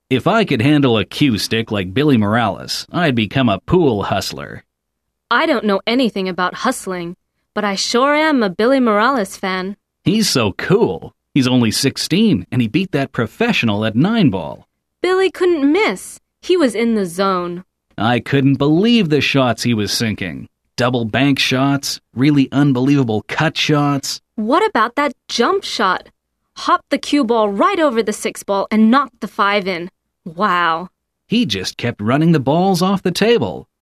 If I could handle a cue stick like Billy Morales, I'd become a pool hustler. I don't know anything about hustling, but I sure am a Billy Morales fan. He's so cool. He's only 16, and he beat that professional at 9-ball. Billy couldn't miss. He was in the zone. I couldn't believe the shots he was sinking. Double bank shots, really unbelievable cut shots. What about that jump shot? Hopped the cue ball right over the 6-ball and knocked the 5 in. Wow. He just kept running the balls off the table.